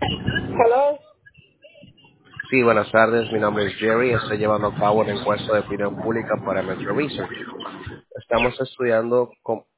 Hello. Sí, buenas tardes. Mi nombre es Jerry. Estoy llevando a cabo una encuesta de opinión pública para Metro Research. Estamos estudiando